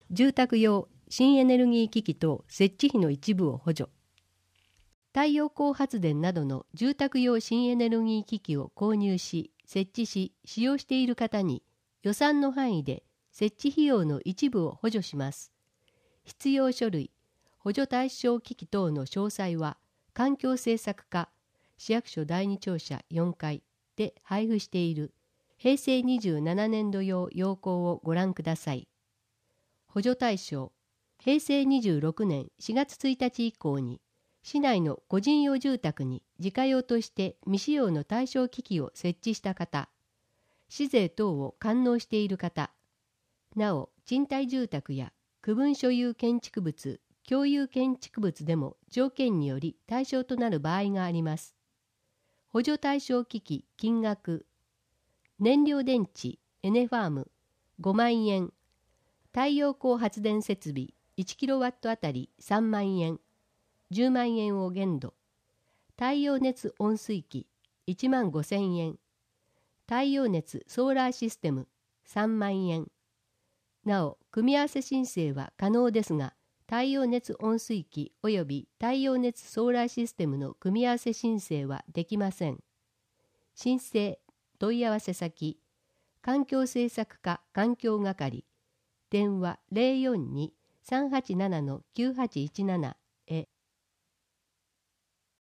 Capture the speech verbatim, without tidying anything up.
住宅用新エネルギー機器等設置費の一部を補助。太陽光発電などの住宅用新エネルギー機器を購入し、設置し、使用している方に予算の範囲で設置費用の一部を補助します。必要書類、補助対象機器等の詳細は、環境政策課、市役所第二庁舎よんかいで配布しているへいせいにじゅうななねんど用要項をご覧ください。補助対象、へいせいにじゅうろくねんしがつついたち以降に、市内の個人用住宅に自家用として未使用の対象機器を設置した方、市税等を完納している方、なお賃貸住宅や区分所有建築物、共有建築物でも条件により対象となる場合があります。補助対象機器金額、燃料電池エネファームごまんえん、太陽光発電設備いちキロワットあたりさんまんえん、じゅうまんえんを限度。太陽熱温水器いちまんごせんえん、太陽熱ソーラーシステムさんまんえん。なお組み合わせ申請は可能ですが、太陽熱温水器及び太陽熱ソーラーシステムの組み合わせ申請はできません。申請問い合わせ先、環境政策課環境係、電話 ゼロよんに さんはちなな きゅうはちいちなな